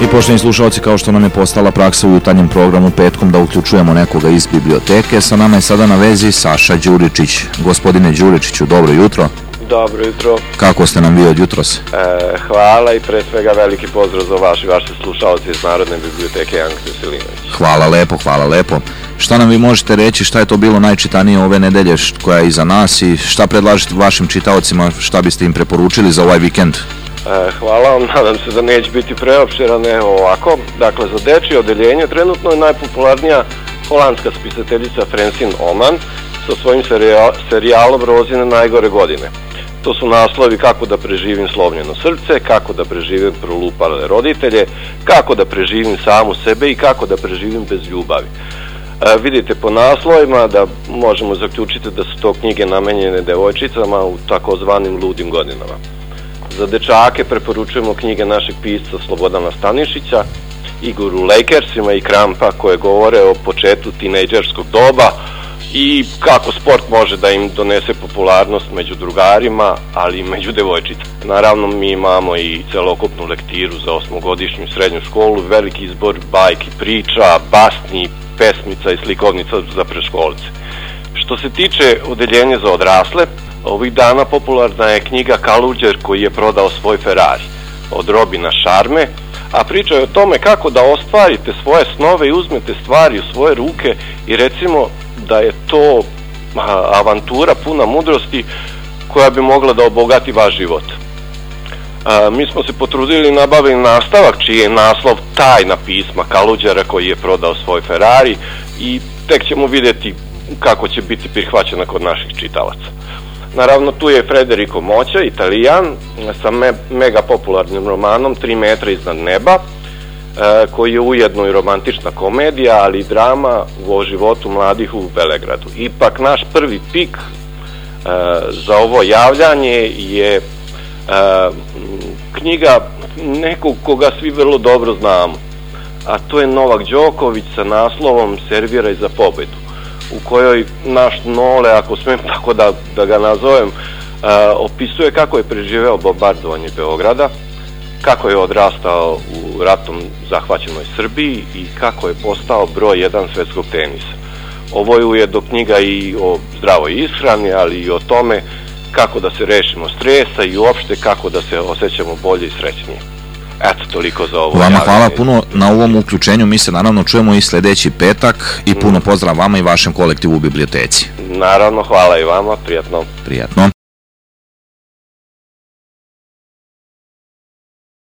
I poštovani slušalci, kao što nam je postala praksa u jutarnjem programu petkom da uključujemo nekoga iz biblioteke, sa nama je sada na vezi Saša Đuričić. Gospodine Đuričiću, dobro jutro. Dobro jutro. Kako ste nam vi od jutros? Hvala i pre svega veliki pozdrav za vaše slušalci iz Narodne biblioteke Janka Veselinović. Hvala lepo, hvala lepo. Šta nam vi možete reći, šta je to bilo najčitanije ove nedelje koja je iza nas i šta predlažete vašim čitaocima, šta biste im preporučili za ovaj vikend? Hvala vam, nadam se da neće biti preopširan, evo ovako. Dakle, za dečije odeljenje trenutno je najpopularnija holandska spisateljica Francine Oman sa svojim serijalom Rozine najgore godine. To su naslovi Kako da preživim slomljeno srce, Kako da preživim prolupale roditelje, Kako da preživim samu sebe i Kako da preživim bez ljubavi. Vidite po naslovima da možemo zaključiti da su to knjige namenjene devojčicama u takozvanim ludim godinama. Za dečake preporučujemo knjige našeg pisca Slobodana Stanišića, Igoru Lakersima i Krampa, koje govore o početku tinejdžerskog doba i kako sport može da im donese popularnost među drugarima, ali i među devojčicama. Naravno, mi imamo i celokupnu lektiru za 8-godišnju srednju školu, veliki izbor bajki, priča, basni, pesmica i slikovnica za predškolce. Što se tiče odeljenja za odrasle, ovih dana popularna je knjiga Kaluđer koji je prodao svoj Ferrari od Robina Šarme, a priča je o tome kako da ostvarite svoje snove i uzmete stvari u svoje ruke i recimo da je to avantura puna mudrosti koja bi mogla da obogati vaš život. Mi smo se potrudili i nabavili nastavak čiji je naslov Tajna pisma Kaluđera koji je prodao svoj Ferrari i tek ćemo vidjeti kako će biti prihvaćena kod naših čitalaca. Naravno, tu je Federico Moća, Italijan, sa mega popularnim romanom 3 metra iznad neba, koji je ujedno i romantična komedija, ali i drama o životu mladih u Belegradu. Ipak, naš prvi pik za ovo javljanje je knjiga nekog koga svi vrlo dobro znamo, a to je Novak Đoković sa naslovom Serviraj za pobedu, u kojoj naš Nole, ako smijem tako da ga nazovem, opisuje kako je preživeo bombardovanje Beograda, kako je odrastao u ratom zahvaćenoj Srbiji i kako je postao broj 1 svetskog tenisa. Ovo je ujedno knjiga i o zdravoj ishrani, ali i o tome kako da se rešimo stresa i uopšte kako da se osjećamo bolje i srećnije. Eto, toliko za ovo. Vama hvala puno na ovom uključenju, mi se naravno čujemo i sledeći petak i puno pozdrav vama i vašem kolektivu u biblioteci. Naravno, hvala i vama, prijatno. Prijatno.